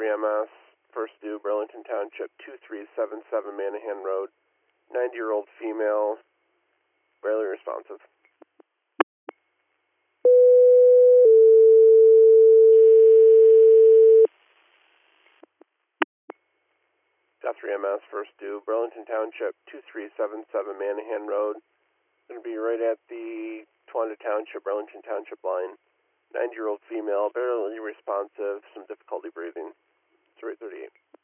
3MS, first due, Burlington Township, 2377 Manahan Road, 90-year-old female, barely responsive. Got 3MS, first due, Burlington Township, 2377 Manahan Road. Going to be right at the Towanda Township, Burlington Township line. 90-year-old female, barely responsive, some difficulty breathing. 338.